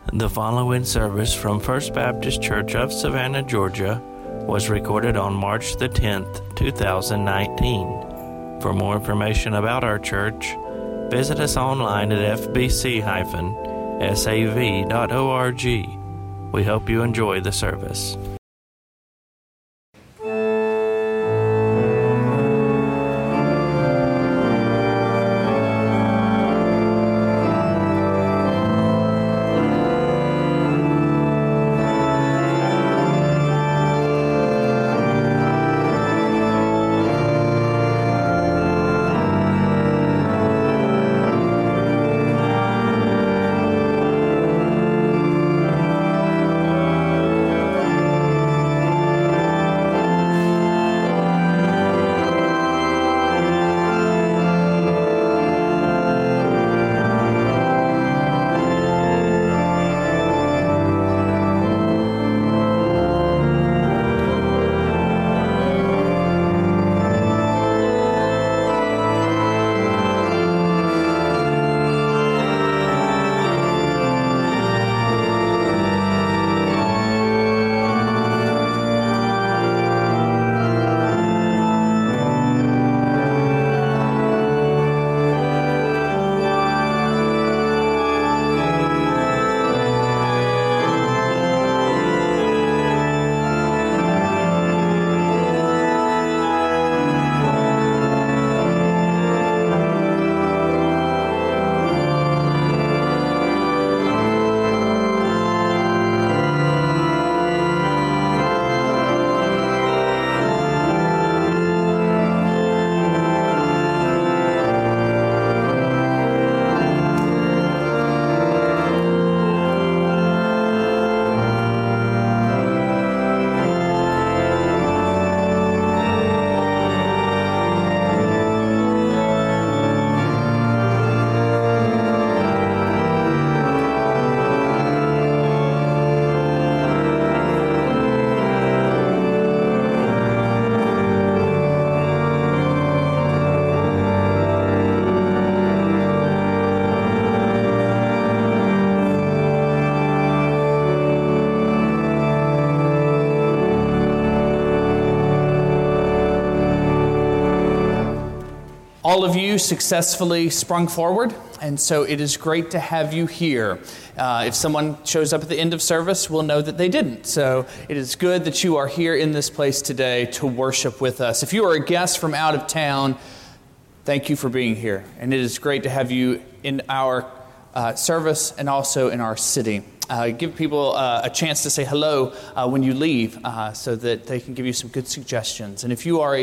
The following service from First Baptist Church of Savannah, Georgia, was recorded on March the 10th, 2019. For more information about our church, visit us online at fbc-sav.org. We hope you enjoy the service. All of you successfully sprung forward, and so it is great to have you here. If someone shows up at the end of service, we'll know that they didn't. So it is good that you are here in this place today to worship with us. If you are a guest from out of town, thank you for being here. And it is great to have you in our service and also in our city. Give people a chance to say hello when you leave so that they can give you some good suggestions. And if you are a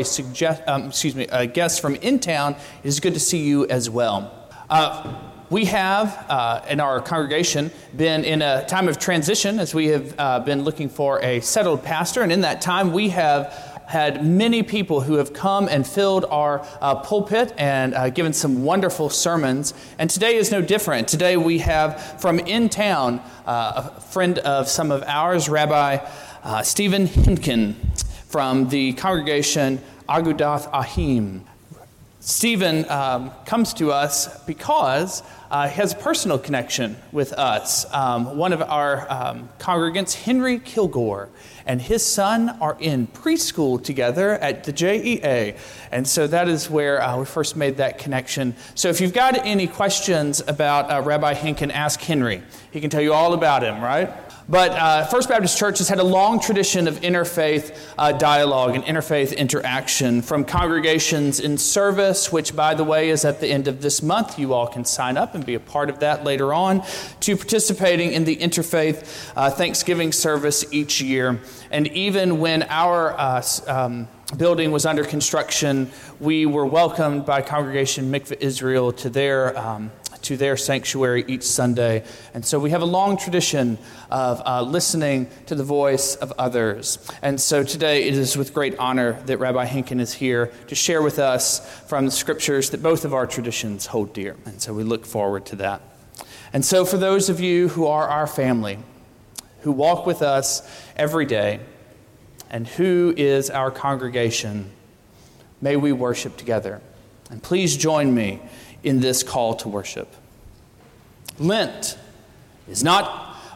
guest from in town, it is good to see you as well. We have, in our congregation, been in a time of transition as we have been looking for a settled pastor. And in that time, we have had many people who have come and filled our pulpit and given some wonderful sermons. And today is no different. Today we have from in town a friend of some of ours, Rabbi Stephen Henkin from the congregation Agudath Ahim. Stephen comes to us because he has a personal connection with us. One of our congregants, Henry Kilgore, and his son are in preschool together at the JEA. And so that is where we first made that connection. So if you've got any questions about Rabbi Henkin, ask Henry. He can tell you all about him, right? But First Baptist Church has had a long tradition of interfaith dialogue and interfaith interaction, from congregations in service, which, by the way, is at the end of this month. You all can sign up and be a part of that later on, to participating in the interfaith Thanksgiving service each year. And even when our building was under construction, we were welcomed by Congregation Mikveh Israel to their sanctuary each Sunday. And so we have a long tradition of listening to the voice of others. And so today it is with great honor that Rabbi Henkin is here to share with us from the scriptures that both of our traditions hold dear. And so we look forward to that. And so for those of you who are our family, who walk with us every day, and who is our congregation, may we worship together. And please join me in this call to worship. Lent is not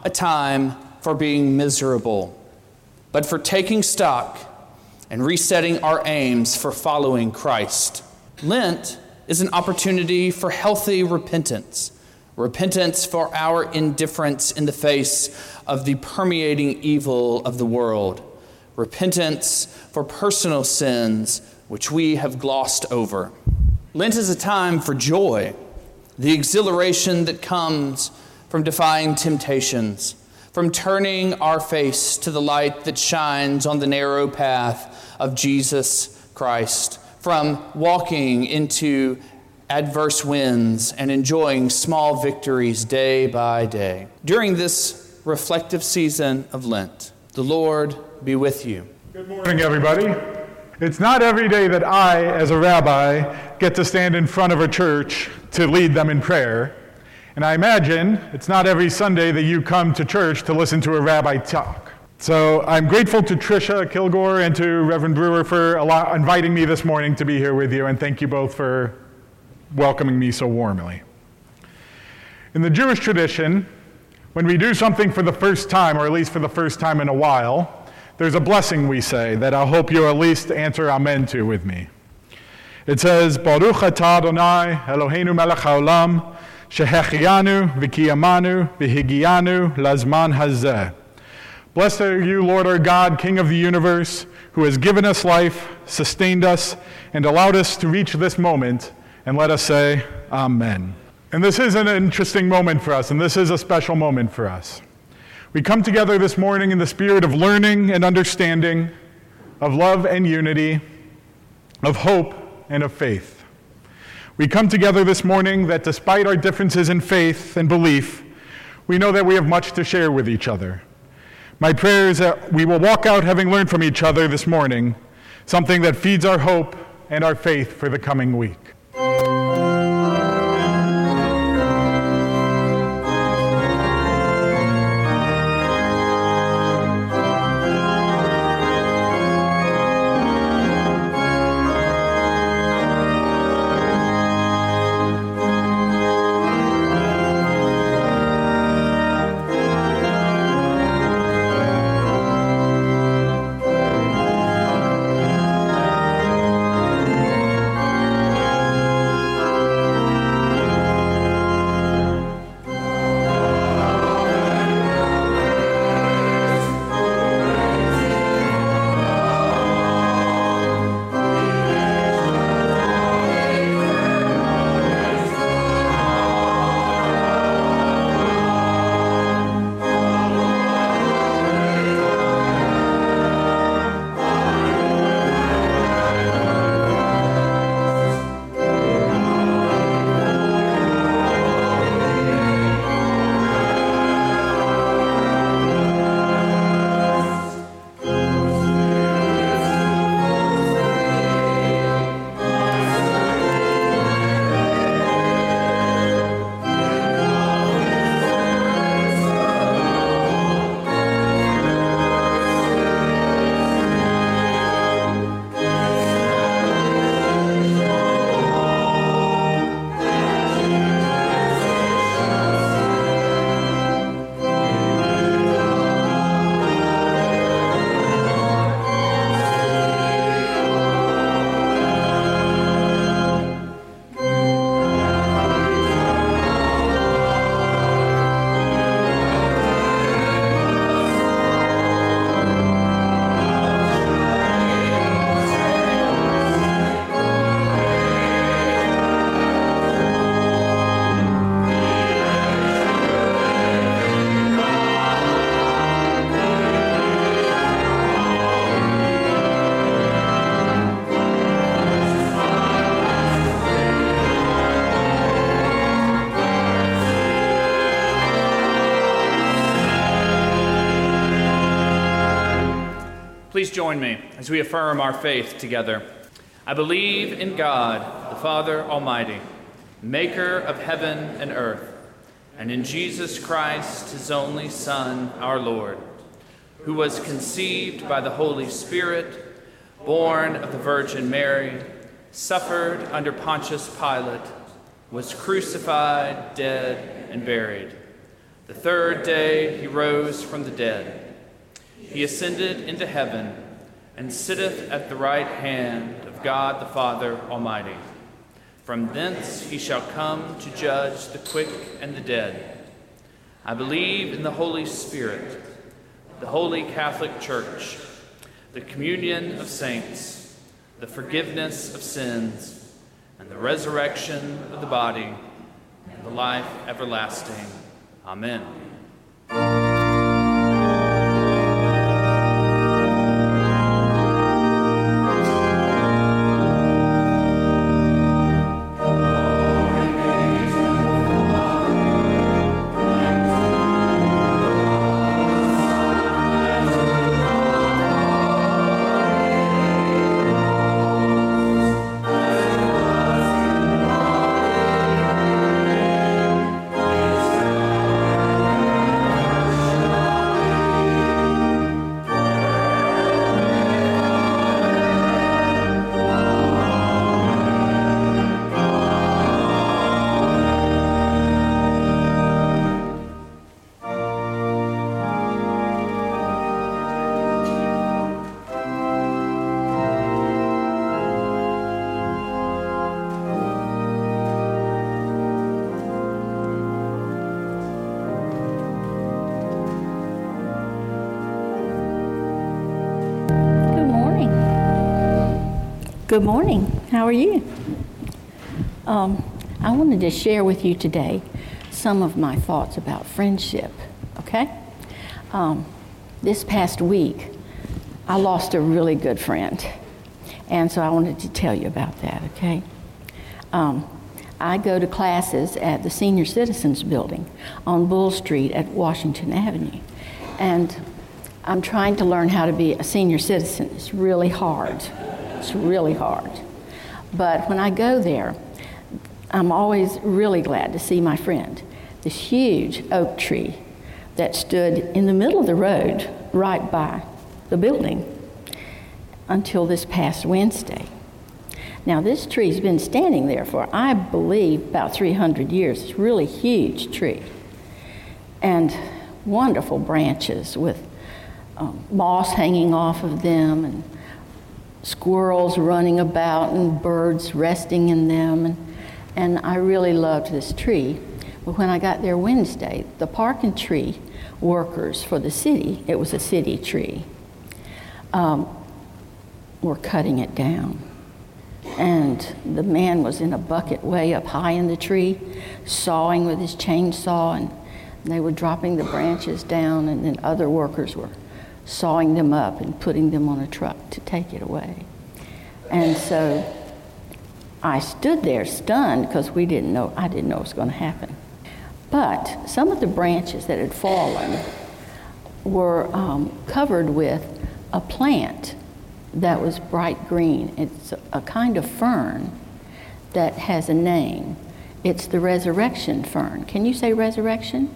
a time for being miserable, but for taking stock and resetting our aims for following Christ. Lent is an opportunity for healthy repentance. Repentance for our indifference in the face of the permeating evil of the world. Repentance for personal sins which we have glossed over. Lent is a time for joy, the exhilaration that comes from defying temptations, from turning our face to the light that shines on the narrow path of Jesus Christ, from walking into adverse winds and enjoying small victories day by day. During this reflective season of Lent, the Lord be with you. Good morning, everybody. It's not every day that I, as a rabbi, get to stand in front of a church to lead them in prayer. And I imagine it's not every Sunday that you come to church to listen to a rabbi talk. So I'm grateful to Tricia Kilgore and to Reverend Brewer for inviting me this morning to be here with you, and thank you both for welcoming me so warmly. In the Jewish tradition, when we do something for the first time, or at least for the first time in a while, there's a blessing we say that I hope you'll at least answer amen to with me. It says, Baruch atah Adonai Eloheinu melech haolam, shehechianu v'kiyamanu v'higianu lazman hazeh. Blessed are you, Lord our God, King of the universe, who has given us life, sustained us, and allowed us to reach this moment, and let us say, Amen. And this is an interesting moment for us, and this is a special moment for us. We come together this morning in the spirit of learning and understanding, of love and unity, of hope and of faith. We come together this morning that despite our differences in faith and belief, we know that we have much to share with each other. My prayer is that we will walk out having learned from each other this morning, something that feeds our hope and our faith for the coming week. Please join me as we affirm our faith together. I believe in God, the Father Almighty, maker of heaven and earth, and in Jesus Christ, his only Son, our Lord, who was conceived by the Holy Spirit, born of the Virgin Mary, suffered under Pontius Pilate, was crucified, dead, and buried. The The third day he rose from the dead. He ascended into heaven and sitteth at the right hand of God the Father Almighty. From thence he shall come to judge the quick and the dead. I believe in the Holy Spirit, the Holy Catholic Church, the communion of saints, the forgiveness of sins, and the resurrection of the body, and the life everlasting. Amen. Good morning. How are you? I wanted to share with you today some of my thoughts about friendship, okay? This past week, I lost a really good friend, and so I wanted to tell you about that, okay? I go to classes at the Senior Citizens Building on Bull Street at Washington Avenue, and I'm trying to learn how to be a senior citizen. It's really hard. It's really hard. But when I go there, I'm always really glad to see my friend. This huge oak tree that stood in the middle of the road right by the building until this past Wednesday. Now this tree's been standing there for, I believe, about 300 years. It's a really huge tree. And wonderful branches with moss hanging off of them and squirrels running about and birds resting in them. And I really loved this tree. But when I got there Wednesday, the park and tree workers for the city, it was a city tree, were cutting it down. And the man was in a bucket way up high in the tree, sawing with his chainsaw, and they were dropping the branches down, and then other workers were sawing them up and putting them on a truck to take it away. And so I stood there stunned because I didn't know it was going to happen. But some of the branches that had fallen were covered with a plant that was bright green. It's a kind of fern that has a name. It's the resurrection fern. Can you say resurrection?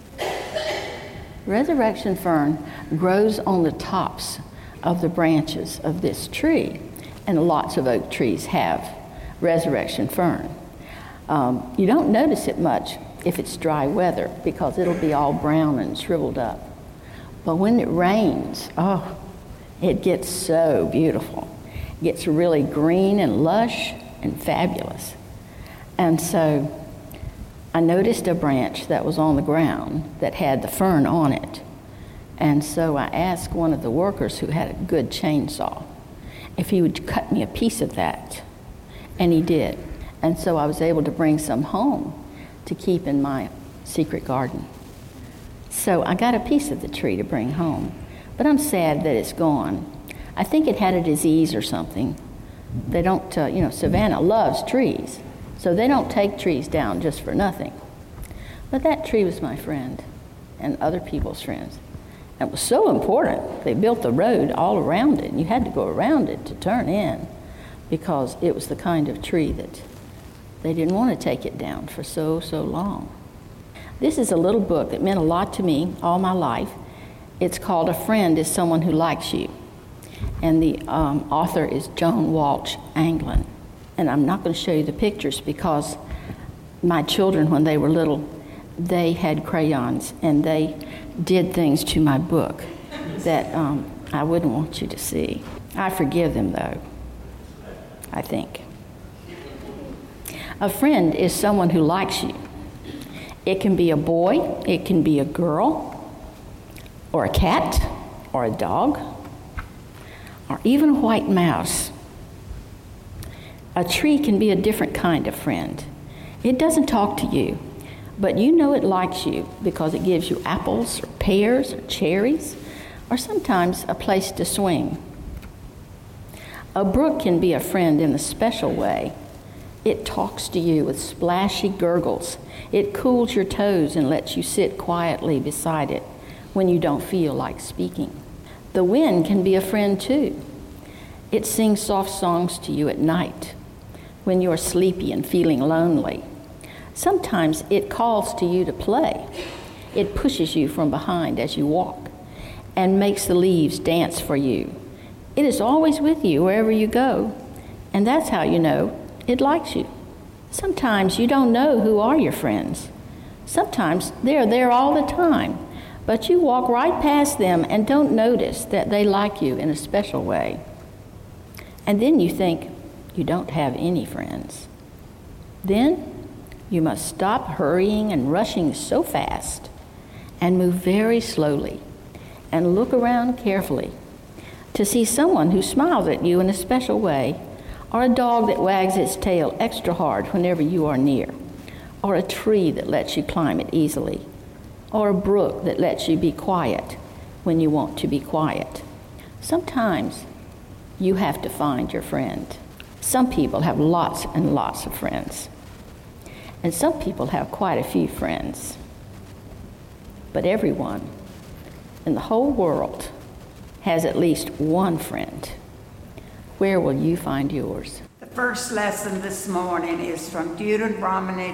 Resurrection fern grows on the tops of the branches of this tree, and lots of oak trees have resurrection fern. You don't notice it much if it's dry weather because it'll be all brown and shriveled up. But when it rains, it gets so beautiful. It gets really green and lush and fabulous. And so I noticed a branch that was on the ground that had the fern on it. And so I asked one of the workers who had a good chainsaw if he would cut me a piece of that. And he did. And so I was able to bring some home to keep in my secret garden. So I got a piece of the tree to bring home. But I'm sad that it's gone. I think it had a disease or something. They don't, Savannah loves trees. So they don't take trees down just for nothing. But that tree was my friend and other people's friends. And it was so important. They built the road all around it, and you had to go around it to turn in because it was the kind of tree that they didn't want to take it down for so long. This is a little book that meant a lot to me all my life. It's called A Friend is Someone Who Likes You. And the author is Joan Walsh Anglin. And I'm not going to show you the pictures because my children, when they were little, they had crayons and they did things to my book that I wouldn't want you to see. I forgive them, though, I think. A friend is someone who likes you. It can be a boy, it can be a girl, or a cat, or a dog, or even a white mouse. A tree can be a different kind of friend. It doesn't talk to you, but you know it likes you because it gives you apples, or pears, or cherries, or sometimes a place to swing. A brook can be a friend in a special way. It talks to you with splashy gurgles. It cools your toes and lets you sit quietly beside it when you don't feel like speaking. The wind can be a friend too. It sings soft songs to you at night when you're sleepy and feeling lonely. Sometimes it calls to you to play. It pushes you from behind as you walk and makes the leaves dance for you. It is always with you wherever you go, and that's how you know it likes you. Sometimes you don't know who are your friends. Sometimes they're there all the time, but you walk right past them and don't notice that they like you in a special way. And then you think you don't have any friends. Then you must stop hurrying and rushing so fast and move very slowly and look around carefully to see someone who smiles at you in a special way, or a dog that wags its tail extra hard whenever you are near, or a tree that lets you climb it easily, or a brook that lets you be quiet when you want to be quiet. Sometimes you have to find your friend. Some people have lots and lots of friends, and some people have quite a few friends. But everyone in the whole world has at least one friend. Where will you find yours? The first lesson this morning is from Deuteronomy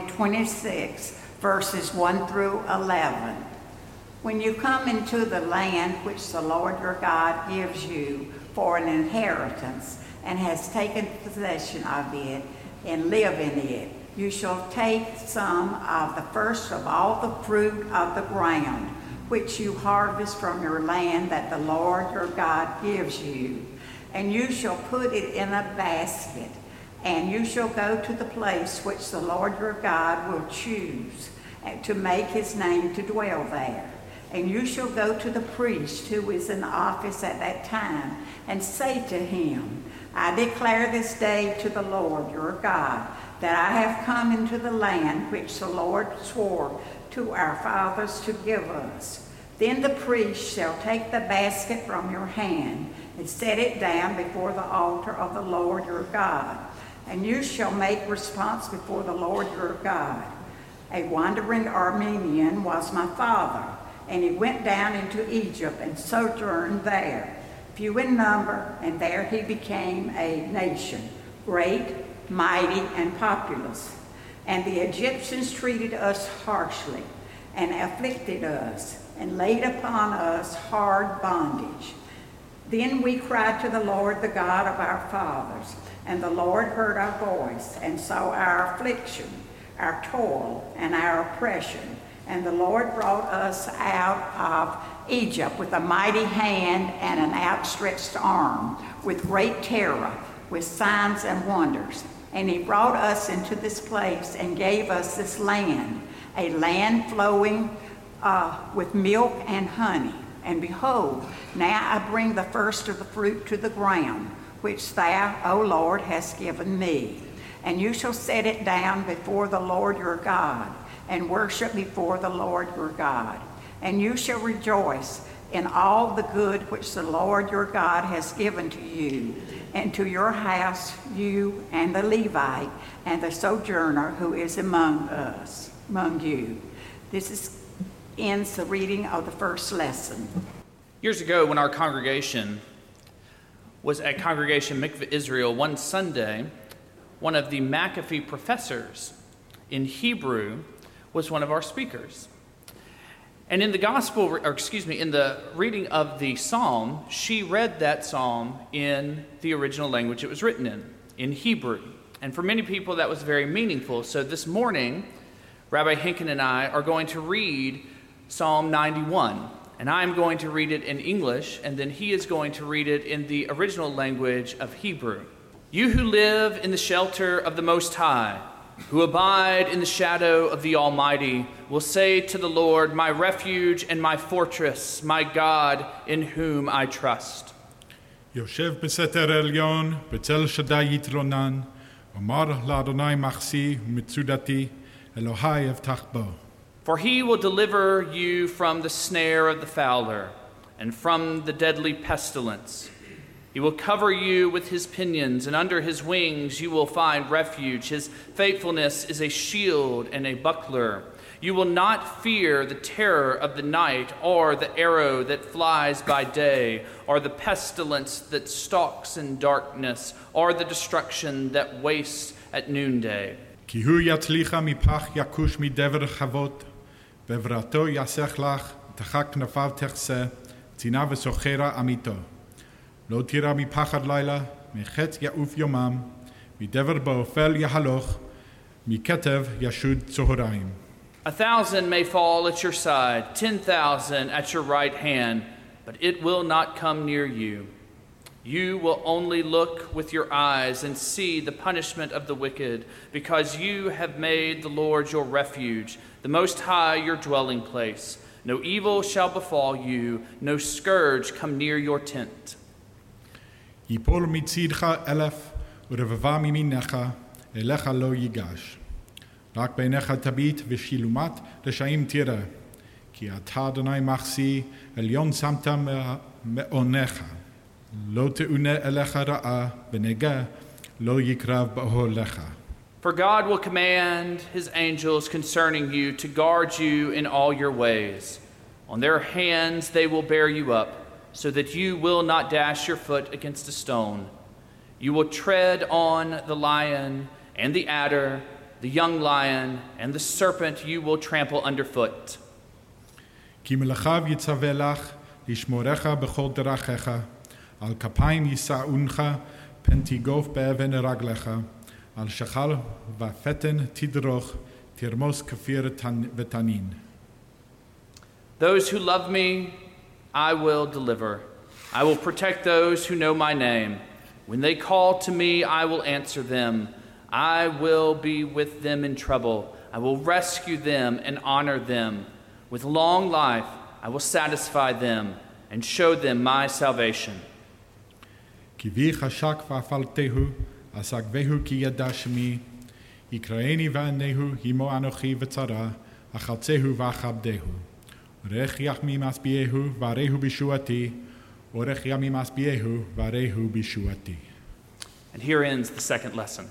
26, verses 1 through 11. When you come into the land which the Lord your God gives you for an inheritance and has taken possession of it and live in it, you shall take some of the first of all the fruit of the ground, which you harvest from your land that the Lord your God gives you. And you shall put it in a basket, and you shall go to the place which the Lord your God will choose to make his name to dwell there. And you shall go to the priest who is in office at that time and say to him, I declare this day to the Lord your God that I have come into the land which the Lord swore to our fathers to give us. Then the priest shall take the basket from your hand and set it down before the altar of the Lord your God. And you shall make response before the Lord your God. A wandering Armenian was my father, and he went down into Egypt and sojourned there, few in number, and there he became a nation, great, mighty, and populous. And the Egyptians treated us harshly and afflicted us and laid upon us hard bondage. Then we cried to the Lord, the God of our fathers, and the Lord heard our voice and saw our affliction, our toil, and our oppression. And the Lord brought us out of Egypt with a mighty hand and an outstretched arm, with great terror, with signs and wonders. And he brought us into this place and gave us this land, a land flowing with milk and honey. And behold, now I bring the first of the fruit to the ground, which thou, O Lord, hast given me. And you shall set it down before the Lord your God, and worship before the Lord your God. And you shall rejoice in all the good which the Lord your God has given to you, and to your house, you and the Levite, and the sojourner who is among you. This ends the reading of the first lesson. Years ago, when our congregation was at Congregation Mikveh Israel, one Sunday, one of the McAfee professors in Hebrew was one of our speakers. And in the in the reading of the psalm, she read that psalm in the original language it was written in Hebrew. And for many people, that was very meaningful. So this morning, Rabbi Hinken and I are going to read Psalm 91, and I'm going to read it in English, and then he is going to read it in the original language of Hebrew. You who live in the shelter of the Most High, who abide in the shadow of the Almighty, will say to the Lord, my refuge and my fortress, my God, in whom I trust. יושב בסתר עליון, בצל שדי יתרונן, אמר לאדוני מחסי ומצודתי, אלוהי אבטח בו. For he will deliver you from the snare of the fowler and from the deadly pestilence. He will cover you with his pinions, and under his wings you will find refuge. His faithfulness is a shield and a buckler. You will not fear the terror of the night, or the arrow that flies by day, or the pestilence that stalks in darkness, or the destruction that wastes at noonday. כי הוא יצליך מפח יכוש מדבר חבות, בעברתו יסך לך, תחת כנפיו תחסה, צינה וסוחרה אמיתו. לא תירא מפחד לילה, מחץ יעוף יומם, מדבר באופל יהלוך, מכתב ישוד צהריים. 1,000 may fall at your side, 10,000 at your right hand, but it will not come near you. You will only look with your eyes and see the punishment of the wicked, because you have made the Lord your refuge, the Most High your dwelling place. No evil shall befall you, no scourge come near your tent. יפול מצידך 1,000 ורבבה מימינך, אליך לא ייגש. רק בעיניך תביט ושילומת רשעים תראה, כי אתה אדוני מחסי, עליון שמת מעונך. לא תאונה אליך רעה, ונגע לא יקרב באוהלך. For God will command his angels concerning you to guard you in all your ways. On their hands they will bear you up, so that you will not dash your foot against a stone. You will tread on the lion and the adder, the young lion, and the serpent you will trample underfoot. כי מלאכיו יצווה לך, לשמורך בכל דרכיך, על כפיים יישאונך, פן תיגוף באבן רגליך, על שחל ופתן תדרוך, תרמוס כפיר ותנין. Those who love me, I will deliver. I will protect those who know my name. When they call to me, I will answer them. I will be with them in trouble. I will rescue them and honor them. With long life, I will satisfy them and show them my salvation. כי בי חשק ואפלתהו, אסגבהו כי ידע שמי, יקראני וענהו, עמו אנוכי וצרה, אחלצהו ואכבדהו. אורך יחמי משביעהו, וערהו בישועתי, אורך ימי משביעהו, וערהו בישועתי. And here ends the second lesson.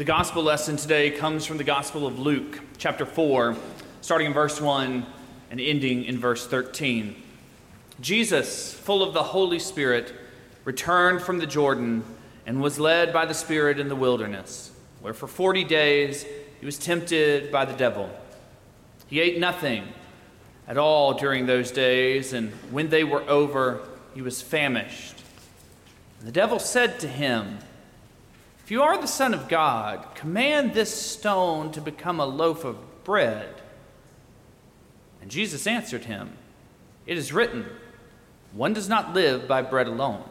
The gospel lesson today comes from the Gospel of Luke, chapter 4, starting in verse 1 and ending in verse 13. Jesus, full of the Holy Spirit, returned from the Jordan and was led by the Spirit in the wilderness, where for 40 days he was tempted by the devil. He ate nothing at all during those days, and when they were over, he was famished. And the devil said to him, "If you are the Son of God, command this stone to become a loaf of bread." And Jesus answered him, "It is written, one does not live by bread alone."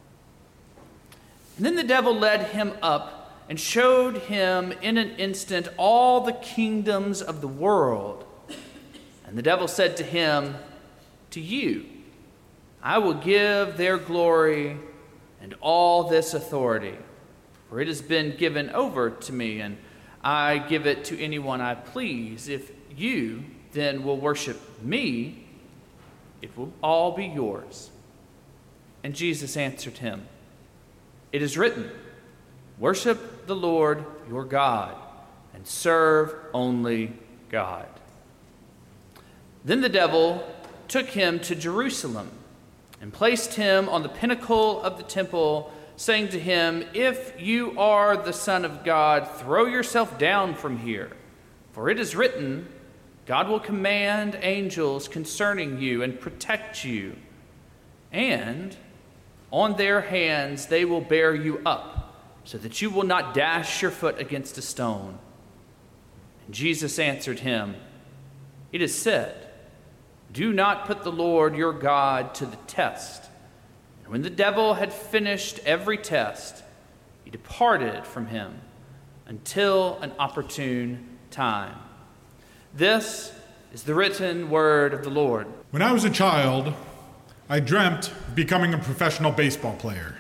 And then the devil led him up and showed him in an instant all the kingdoms of the world. And the devil said to him, "To you I will give their glory and all this authority, for it has been given over to me, and I give it to anyone I please. If you then will worship me, it will all be yours." And Jesus answered him, "It is written, worship the Lord your God, and serve only God." Then the devil took him to Jerusalem and placed him on the pinnacle of the temple, saying to him, "If you are the Son of God, throw yourself down from here. For it is written, God will command angels concerning you and protect you. And on their hands they will bear you up, so that you will not dash your foot against a stone." And Jesus answered him, "It is said, do not put the Lord your God to the test." And when the devil had finished every test, he departed from him until an opportune time. This is the written word of the Lord. When I was a child, I dreamt of becoming a professional baseball player.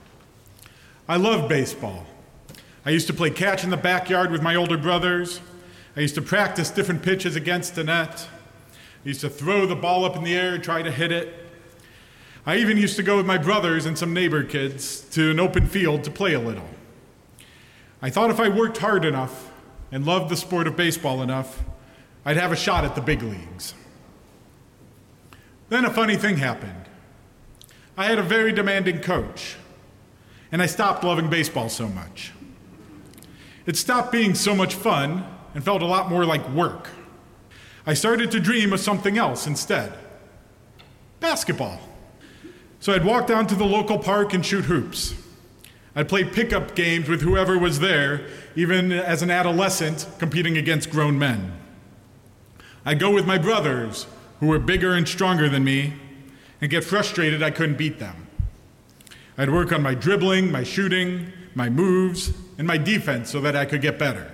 I loved baseball. I used to play catch in the backyard with my older brothers. I used to practice different pitches against the net. I used to throw the ball up in the air and try to hit it. I even used to go with my brothers and some neighbor kids to an open field to play a little. I thought if I worked hard enough and loved the sport of baseball enough, I'd have a shot at the big leagues. Then a funny thing happened. I had a very demanding coach, and I stopped loving baseball so much. It stopped being so much fun and felt a lot more like work. I started to dream of something else instead. Basketball. So I'd walk down to the local park and shoot hoops. I'd play pickup games with whoever was there, even as an adolescent competing against grown men. I'd go with my brothers, who were bigger and stronger than me, and get frustrated I couldn't beat them. I'd work on my dribbling, my shooting, my moves, and my defense so that I could get better.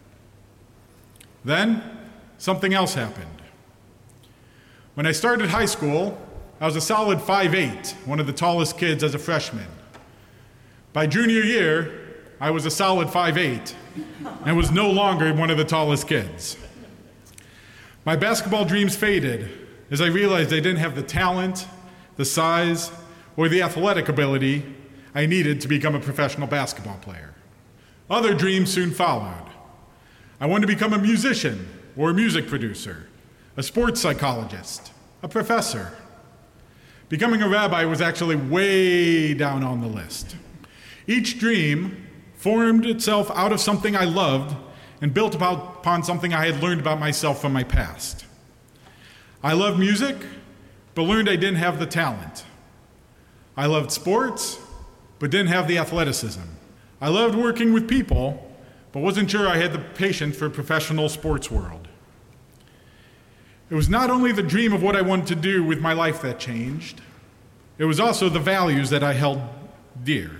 Then, something else happened. When I started high school, I was a solid 5'8", one of the tallest kids as a freshman. By junior year, I was a solid 5'8", and was no longer one of the tallest kids. My basketball dreams faded as I realized I didn't have the talent, the size, or the athletic ability I needed to become a professional basketball player. Other dreams soon followed. I wanted to become a musician or a music producer, a sports psychologist, a professor. Becoming a rabbi was actually way down on the list. Each dream formed itself out of something I loved and built upon something I had learned about myself from my past. I loved music, but learned I didn't have the talent. I loved sports, but didn't have the athleticism. I loved working with people, but wasn't sure I had the patience for a professional sports world. It was not only the dream of what I wanted to do with my life that changed, it was also the values that I held dear.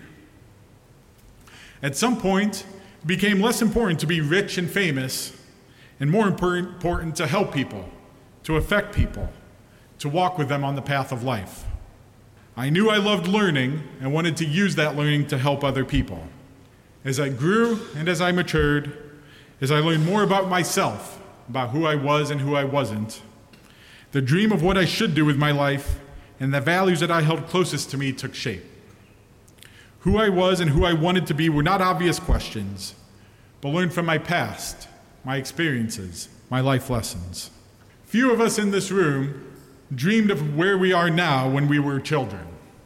At some point, it became less important to be rich and famous, and more important to help people, to affect people, to walk with them on the path of life. I knew I loved learning and wanted to use that learning to help other people. As I grew and as I matured, as I learned more about myself, about who I was and who I wasn't, the dream of what I should do with my life and the values that I held closest to me took shape. Who I was and who I wanted to be were not obvious questions, but learn from my past, my experiences, my life lessons. Few of us in this room dreamed of where we are now when we were children.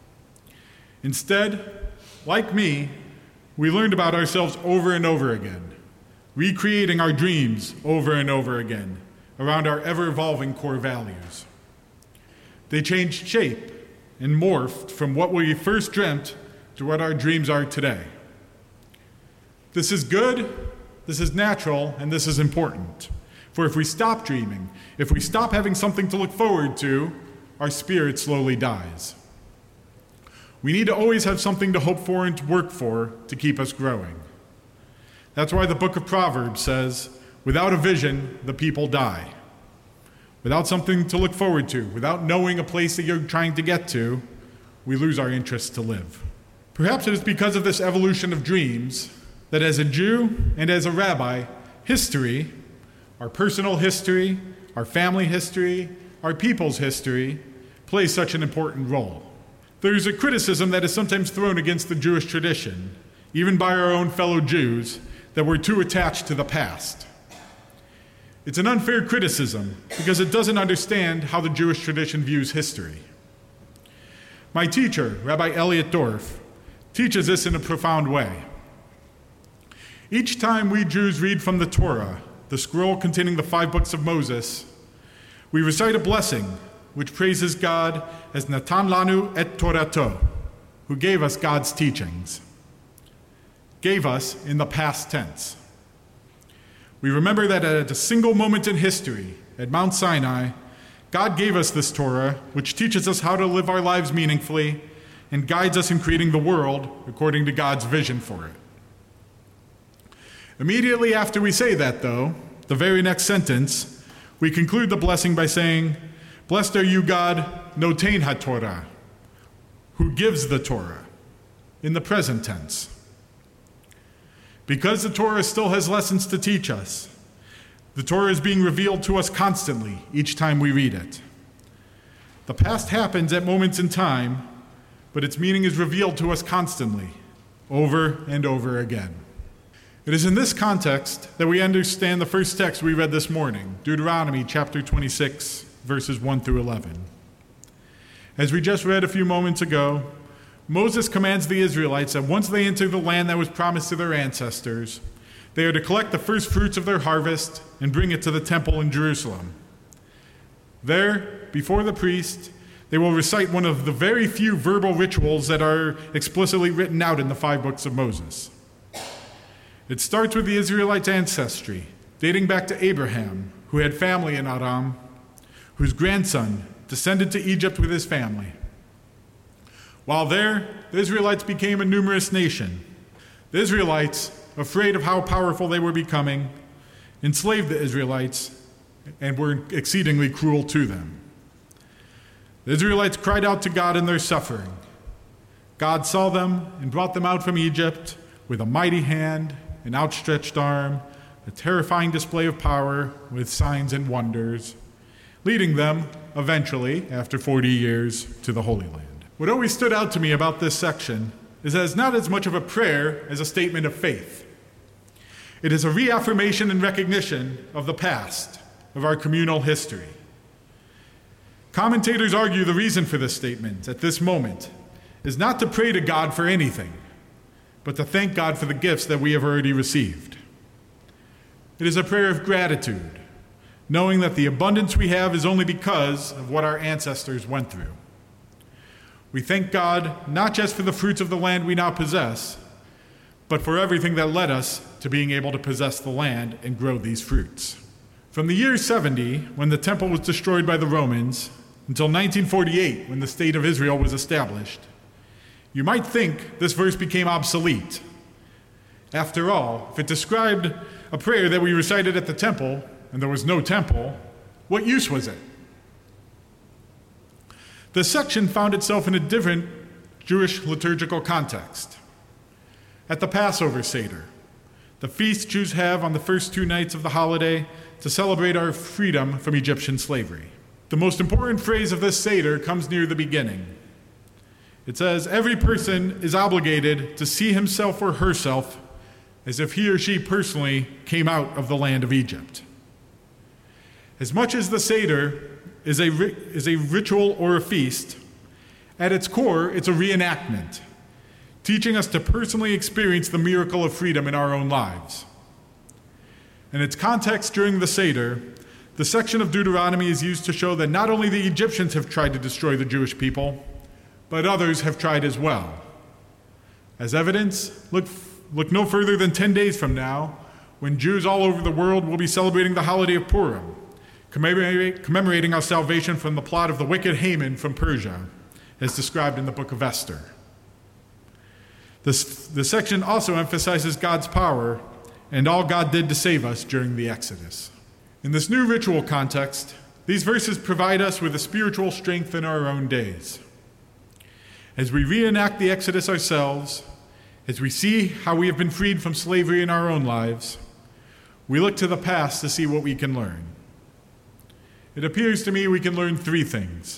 Instead, like me, we learned about ourselves over and over again, recreating our dreams over and over again around our ever-evolving core values. They changed shape and morphed from what we first dreamt to what our dreams are today. This is good, this is natural, and this is important. For if we stop dreaming, if we stop having something to look forward to, our spirit slowly dies. We need to always have something to hope for and to work for to keep us growing. That's why the book of Proverbs says, without a vision, the people die. Without something to look forward to, without knowing a place that you're trying to get to, we lose our interest to live. Perhaps it is because of this evolution of dreams that as a Jew and as a rabbi, history, our personal history, our family history, our people's history, plays such an important role. There's a criticism that is sometimes thrown against the Jewish tradition, even by our own fellow Jews, that we're too attached to the past. It's an unfair criticism because it doesn't understand how the Jewish tradition views history. My teacher, Rabbi Elliot Dorff, teaches this in a profound way. Each time we Jews read from the Torah, the scroll containing the 5 books of Moses, we recite a blessing which praises God as Natan Lanu et Torato, who gave us God's teachings. Gave us in the past tense. We remember that at a single moment in history, at Mount Sinai, God gave us this Torah, which teaches us how to live our lives meaningfully and guides us in creating the world according to God's vision for it. Immediately after we say that, though, the very next sentence, we conclude the blessing by saying, "Blessed are you, God, Notein HaTorah," who gives the Torah, in the present tense. Because the Torah still has lessons to teach us, the Torah is being revealed to us constantly each time we read it. The past happens at moments in time, but its meaning is revealed to us constantly, over and over again. It is in this context that we understand the first text we read this morning, Deuteronomy chapter 26, verses 1 through 11. As we just read a few moments ago, Moses commands the Israelites that once they enter the land that was promised to their ancestors, they are to collect the first fruits of their harvest and bring it to the temple in Jerusalem. There, before the priest, they will recite one of the very few verbal rituals that are explicitly written out in the 5 books of Moses. It starts with the Israelites' ancestry, dating back to Abraham, who had family in Aram, whose grandson descended to Egypt with his family. While there, the Israelites became a numerous nation. The Israelites, afraid of how powerful they were becoming, enslaved the Israelites and were exceedingly cruel to them. The Israelites cried out to God in their suffering. God saw them and brought them out from Egypt with a mighty hand, an outstretched arm, a terrifying display of power with signs and wonders, leading them, eventually, after 40 years, to the Holy Land. What always stood out to me about this section is that it's not as much of a prayer as a statement of faith. It is a reaffirmation and recognition of the past, of our communal history. Commentators argue the reason for this statement at this moment is not to pray to God for anything, but to thank God for the gifts that we have already received. It is a prayer of gratitude, knowing that the abundance we have is only because of what our ancestors went through. We thank God not just for the fruits of the land we now possess, but for everything that led us to being able to possess the land and grow these fruits. From the year 70, when the temple was destroyed by the Romans, until 1948, when the state of Israel was established, you might think this verse became obsolete. After all, if it described a prayer that we recited at the temple, and there was no temple, what use was it? This section found itself in a different Jewish liturgical context. At the Passover Seder, the feast Jews have on the first 2 nights of the holiday to celebrate our freedom from Egyptian slavery. The most important phrase of this Seder comes near the beginning. It says, "Every person is obligated to see himself or herself as if he or she personally came out of the land of Egypt. As much as the Seder is a ritual or a feast, at its core, it's a reenactment, teaching us to personally experience the miracle of freedom in our own lives. In its context during the Seder, the section of Deuteronomy is used to show that not only the Egyptians have tried to destroy the Jewish people, but others have tried as well. As evidence, look no further than 10 days from now, when Jews all over the world will be celebrating the holiday of Purim, commemorating our salvation from the plot of the wicked Haman from Persia, as described in the book of Esther. This section also emphasizes God's power and all God did to save us during the Exodus. In this new ritual context, these verses provide us with a spiritual strength in our own days. As we reenact the Exodus ourselves, as we see how we have been freed from slavery in our own lives, we look to the past to see what we can learn. It appears to me we can learn three things.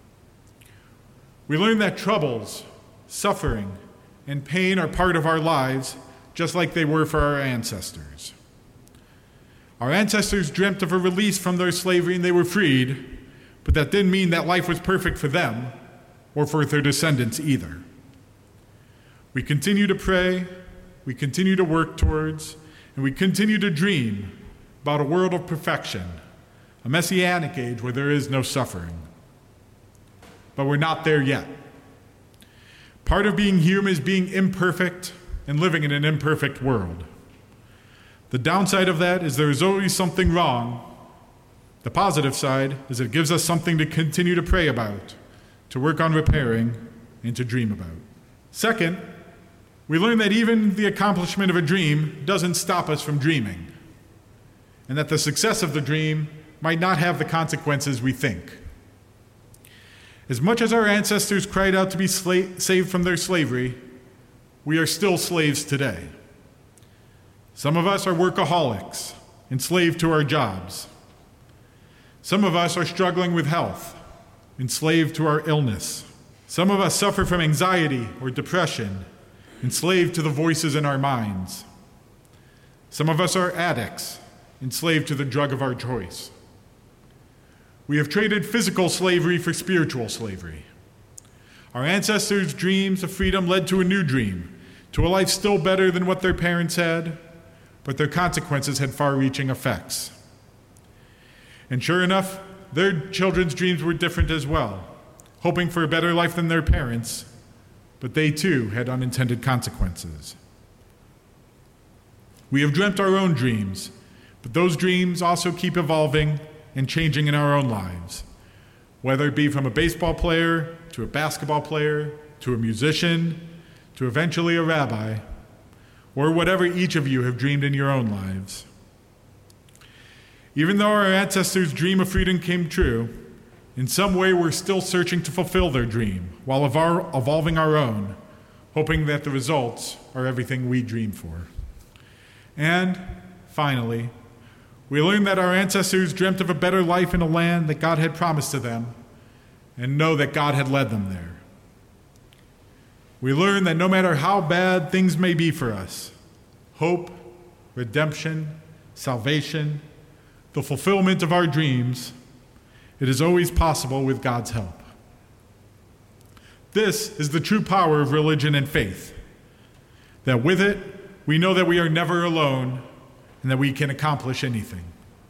We learn that troubles, suffering, and pain are part of our lives, just like they were for our ancestors. Our ancestors dreamt of a release from their slavery and they were freed, but that didn't mean that life was perfect for them or for their descendants either. We continue to pray, we continue to work towards, and we continue to dream about a world of perfection, a messianic age where there is no suffering. But we're not there yet. Part of being human is being imperfect and living in an imperfect world. The downside of that is there is always something wrong. The positive side is it gives us something to continue to pray about, to work on repairing, and to dream about. Second, we learn that even the accomplishment of a dream doesn't stop us from dreaming, and that the success of the dream might not have the consequences we think. As much as our ancestors cried out to be saved from their slavery, we are still slaves today. Some of us are workaholics, enslaved to our jobs. Some of us are struggling with health, enslaved to our illness. Some of us suffer from anxiety or depression, enslaved to the voices in our minds. Some of us are addicts, enslaved to the drug of our choice. We have traded physical slavery for spiritual slavery. Our ancestors' dreams of freedom led to a new dream, to a life still better than what their parents had, but their consequences had far-reaching effects. And sure enough, their children's dreams were different as well, hoping for a better life than their parents, but they too had unintended consequences. We have dreamt our own dreams, but those dreams also keep evolving and changing in our own lives, whether it be from a baseball player to a basketball player to a musician to eventually a rabbi, or whatever each of you have dreamed in your own lives. Even though our ancestors' dream of freedom came true, in some way we're still searching to fulfill their dream while evolving our own, hoping that the results are everything we dream for. And finally, we learn that our ancestors dreamt of a better life in a land that God had promised to them, and know that God had led them there. We learn that no matter how bad things may be for us, hope, redemption, salvation, the fulfillment of our dreams, it is always possible with God's help. This is the true power of religion and faith, that with it, we know that we are never alone and that we can accomplish anything.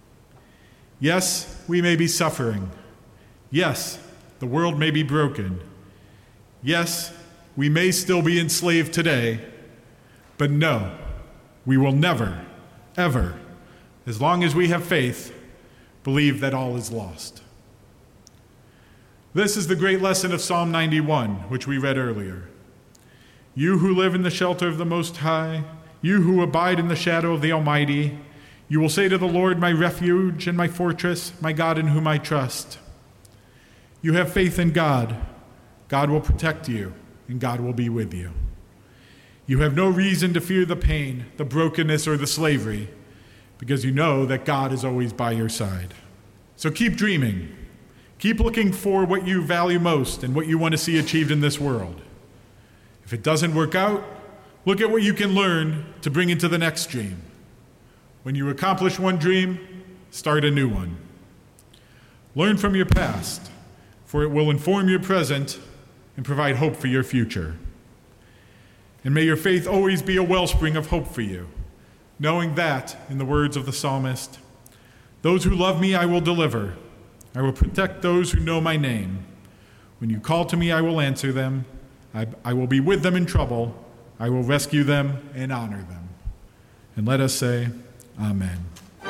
Yes, we may be suffering. Yes, the world may be broken. Yes, we may still be enslaved today, but no, we will never, ever, as long as we have faith, believe that all is lost. This is the great lesson of Psalm 91, which we read earlier. You who live in the shelter of the Most High, you who abide in the shadow of the Almighty, you will say to the Lord, my refuge and my fortress, my God in whom I trust. You have faith in God. God will protect you, and God will be with you. You have no reason to fear the pain, the brokenness, or the slavery, because you know that God is always by your side. So keep dreaming. Keep looking for what you value most and what you want to see achieved in this world. If it doesn't work out, Look at what you can learn to bring into the next dream. When you accomplish one dream, start a new one. Learn from your past, for it will inform your present and provide hope for your future. And may your faith always be a wellspring of hope for you, knowing that, in the words of the psalmist, "Those who love me I will deliver. I will protect those who know my name. When you call to me, I will answer them. I will be with them in trouble. I will rescue them and honor them." And let us say, Amen.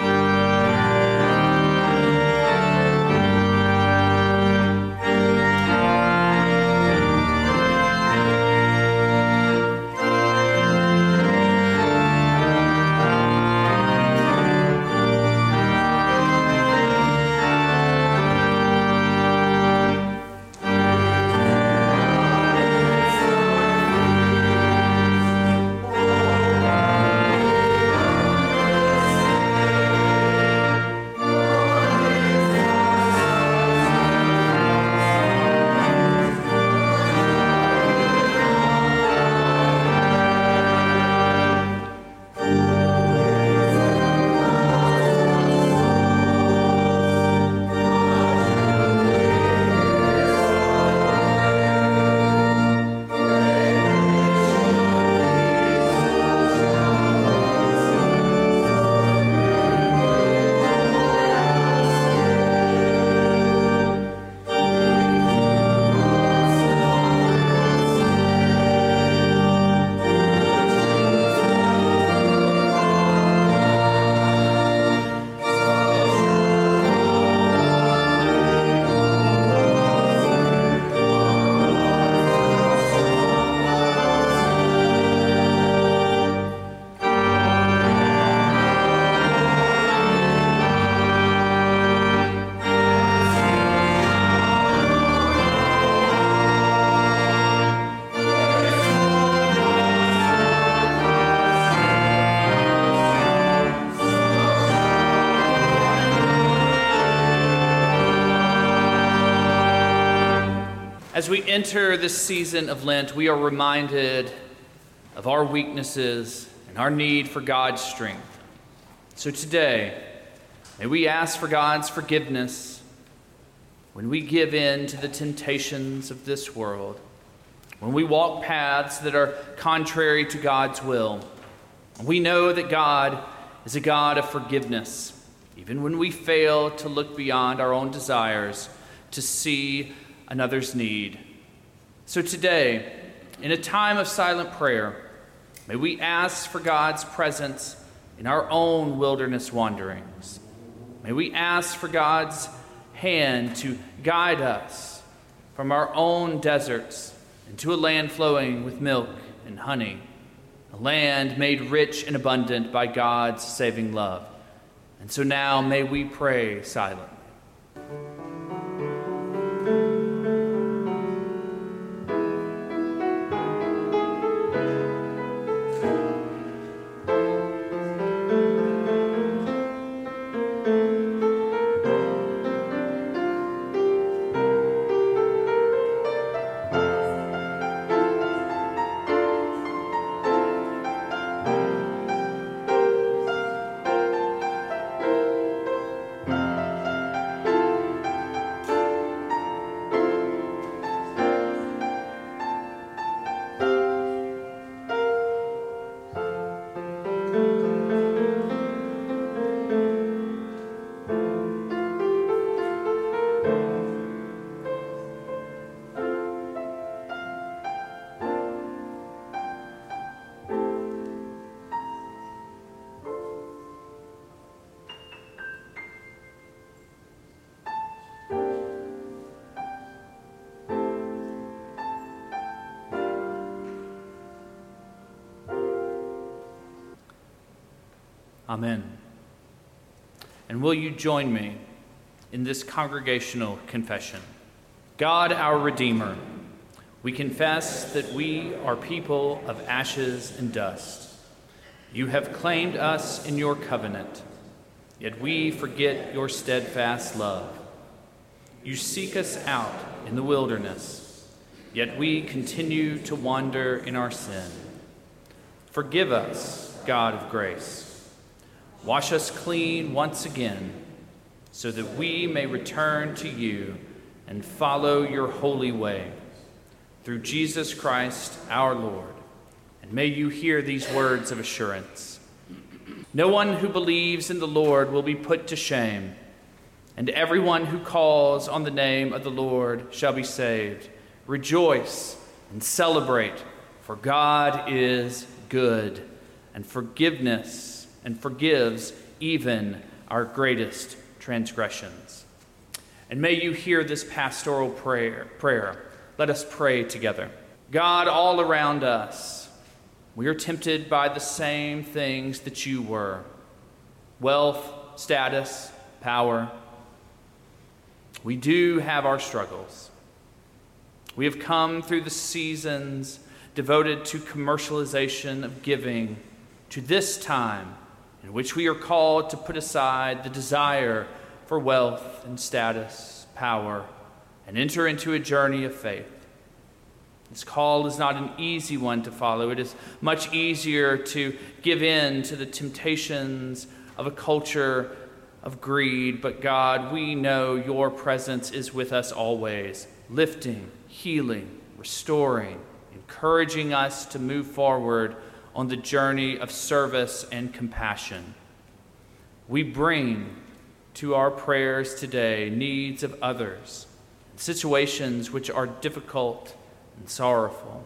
As we enter this season of Lent, we are reminded of our weaknesses and our need for God's strength. So today, may we ask for God's forgiveness when we give in to the temptations of this world, when we walk paths that are contrary to God's will. We know that God is a God of forgiveness, even when we fail to look beyond our own desires to see another's need. So today, in a time of silent prayer, may we ask for God's presence in our own wilderness wanderings. May we ask for God's hand to guide us from our own deserts into a land flowing with milk and honey, a land made rich and abundant by God's saving love. And so now may we pray silently. Amen. And will you join me in this congregational confession? God, our Redeemer, we confess that we are people of ashes and dust. You have claimed us in your covenant, yet we forget your steadfast love. You seek us out in the wilderness, yet we continue to wander in our sin. Forgive us, God of grace. Wash us clean once again, so that we may return to you and follow your holy way. Through Jesus Christ our Lord. And may you hear these words of assurance. No one who believes in the Lord will be put to shame, and everyone who calls on the name of the Lord shall be saved. Rejoice and celebrate, for God is good, and forgiveness and forgives even our greatest transgressions. And may you hear this pastoral prayer. Let us pray together. God, all around us, we are tempted by the same things that you were: wealth, status, power. We do have our struggles. We have come through the seasons devoted to commercialization of giving, to this time in which we are called to put aside the desire for wealth and status, power, and enter into a journey of faith. This call is not an easy one to follow. It is much easier to give in to the temptations of a culture of greed. But God, we know your presence is with us always, lifting, healing, restoring, encouraging us to move forward on the journey of service and compassion. We bring to our prayers today needs of others, situations which are difficult and sorrowful.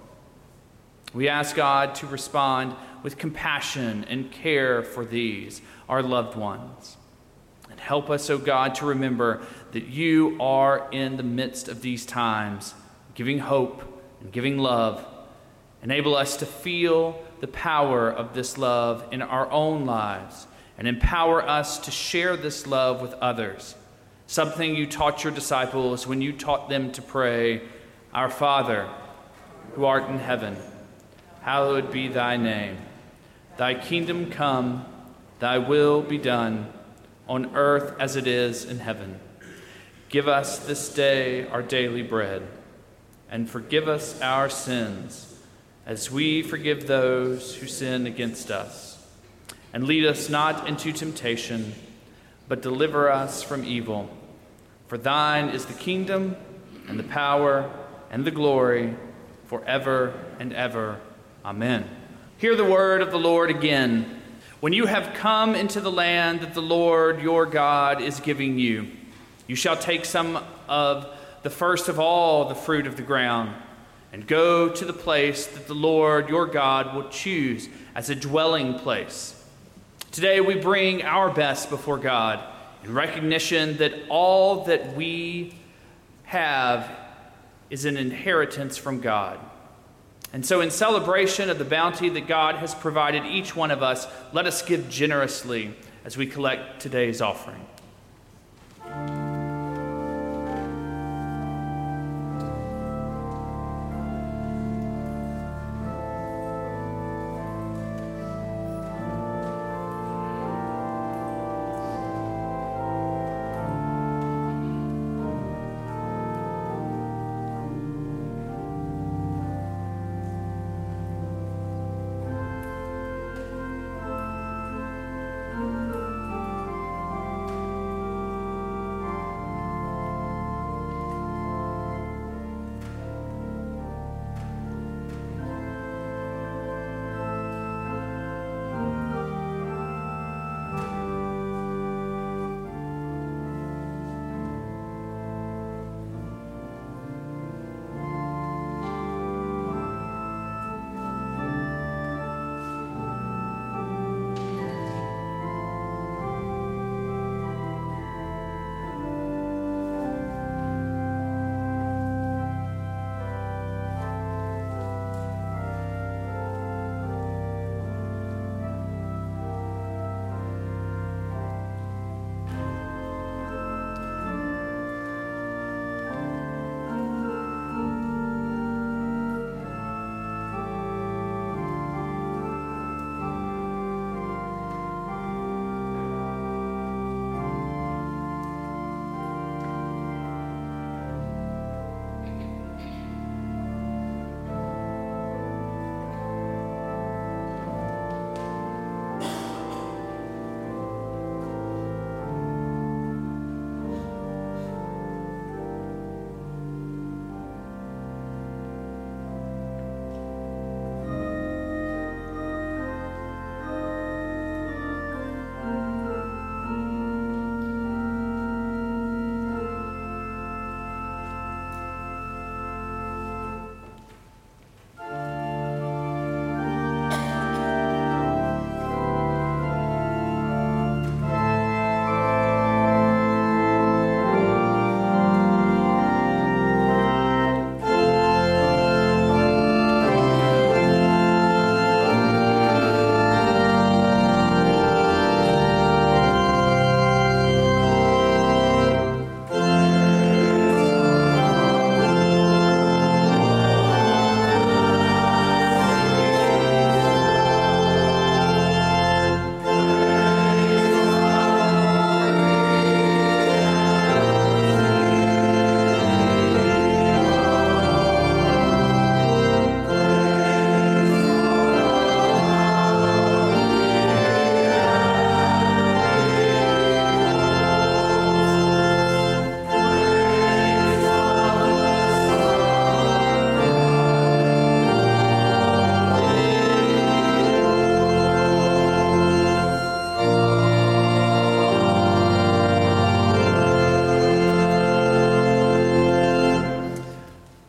We ask God to respond with compassion and care for these, our loved ones. And help us, O God, to remember that you are in the midst of these times, giving hope and giving love. Enable us to feel the power of this love in our own lives, and empower us to share this love with others. Something you taught your disciples when you taught them to pray, Our Father, who art in heaven, hallowed be thy name. Thy kingdom come, thy will be done, on earth as it is in heaven. Give us this day our daily bread, and forgive us our sins, as we forgive those who sin against us. And lead us not into temptation, but deliver us from evil. For thine is the kingdom, and the power, and the glory, forever and ever. Amen. Hear the word of the Lord again. When you have come into the land that the Lord your God is giving you, you shall take some of the first of all the fruit of the ground, and go to the place that the Lord your God will choose as a dwelling place. Today we bring our best before God in recognition that all that we have is an inheritance from God. And so in celebration of the bounty that God has provided each one of us, let us give generously as we collect today's offering.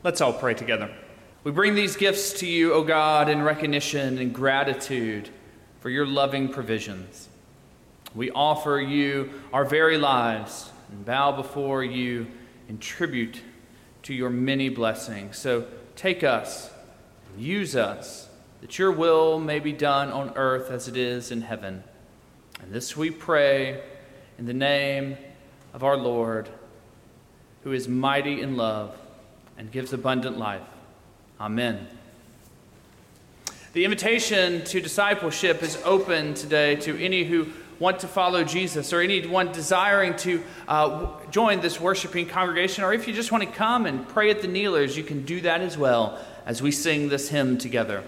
Let's all pray together. We bring these gifts to you, O God, in recognition and gratitude for your loving provisions. We offer you our very lives and bow before you in tribute to your many blessings. So take us and use us, that your will may be done on earth as it is in heaven. And this we pray in the name of our Lord, who is mighty in love and gives abundant life. Amen. The invitation to discipleship is open today to any who want to follow Jesus, or anyone desiring to join this worshiping congregation, or if you just want to come and pray at the kneelers, you can do that as well as we sing this hymn together.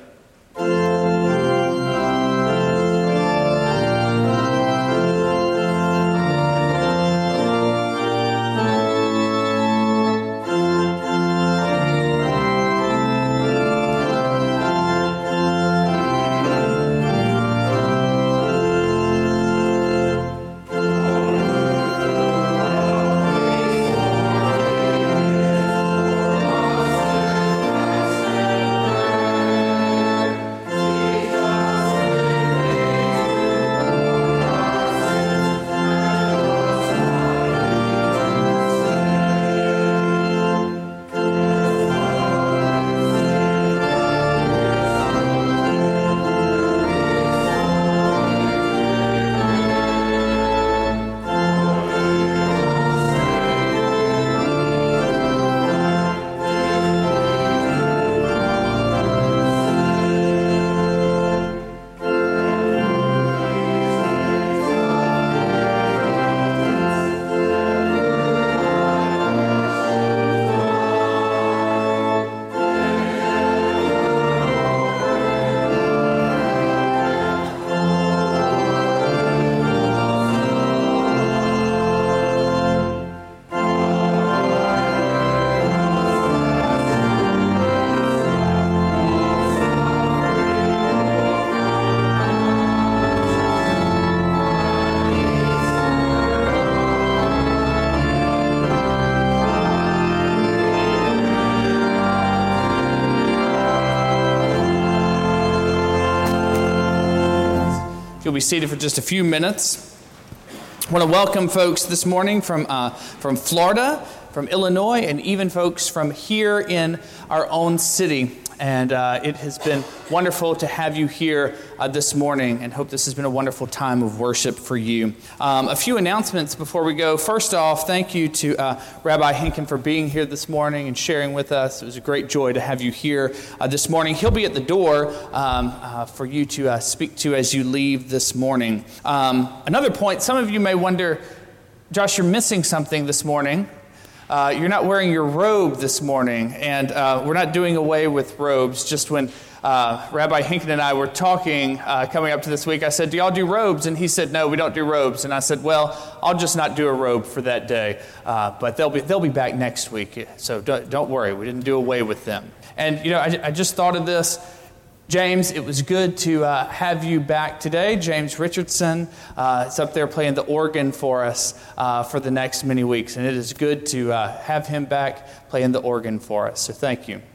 You'll be seated for just a few minutes. I want to welcome folks this morning from Florida, from Illinois, and even folks from here in our own city. And it has been wonderful to have you here this morning, and hope this has been a wonderful time of worship for you. A few announcements before we go. First off, thank you to Rabbi Henkin for being here this morning and sharing with us. It was a great joy to have you here this morning. He'll be at the door for you to speak to as you leave this morning. Another point, some of you may wonder, Josh, you're missing something this morning. You're not wearing your robe this morning, and we're not doing away with robes. Just when Rabbi Henkin and I were talking coming up to this week, I said, do y'all do robes? And he said, no, we don't do robes. And I said, well, I'll just not do a robe for that day. But they'll be back next week, so don't worry. We didn't do away with them. And, I just thought of this. James, it was good to have you back today. James Richardson is up there playing the organ for us for the next many weeks. And it is good to have him back playing the organ for us. So thank you.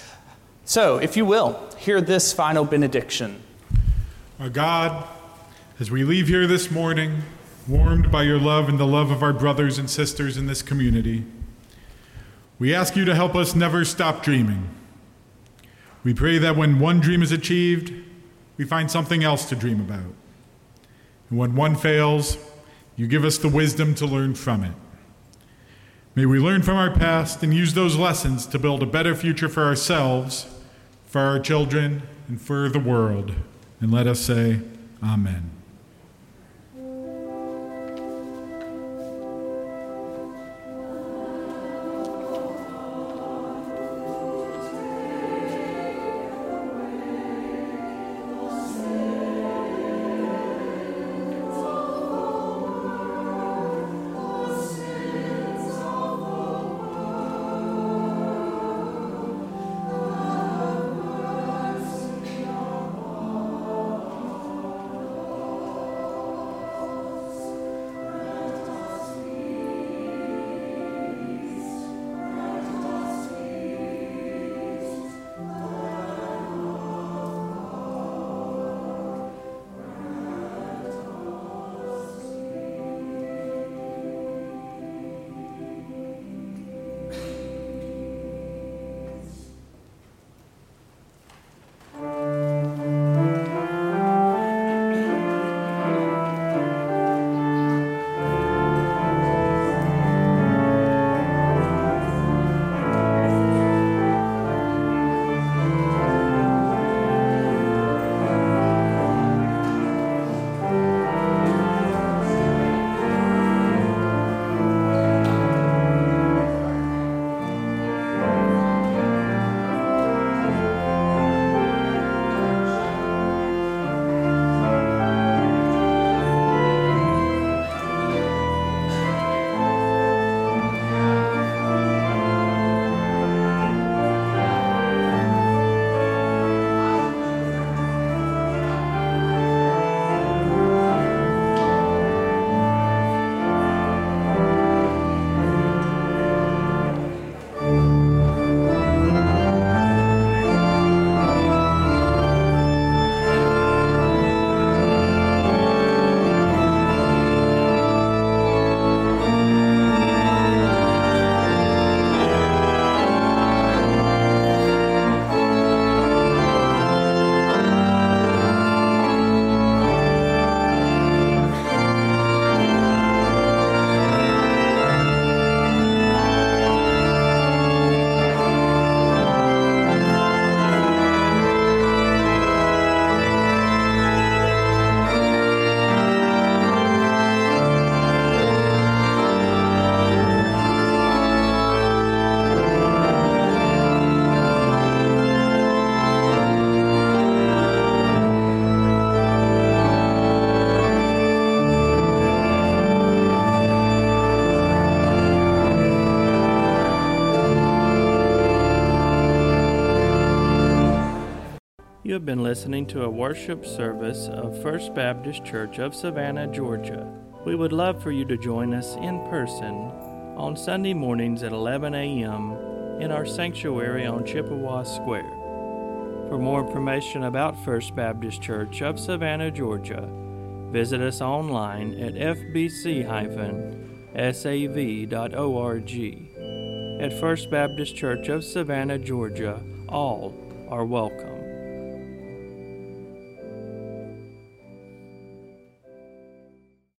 So, if you will, hear this final benediction. Our God, as we leave here this morning, warmed by your love and the love of our brothers and sisters in this community, we ask you to help us never stop dreaming. We pray that when one dream is achieved, we find something else to dream about. And when one fails, you give us the wisdom to learn from it. May we learn from our past and use those lessons to build a better future for ourselves, for our children, and for the world. And let us say, Amen. You have been listening to a worship service of First Baptist Church of Savannah, Georgia. We would love for you to join us in person on Sunday mornings at 11 a.m. in our sanctuary on Chippewa Square. For more information about First Baptist Church of Savannah, Georgia, visit us online at fbc-sav.org. At First Baptist Church of Savannah, Georgia, all are welcome.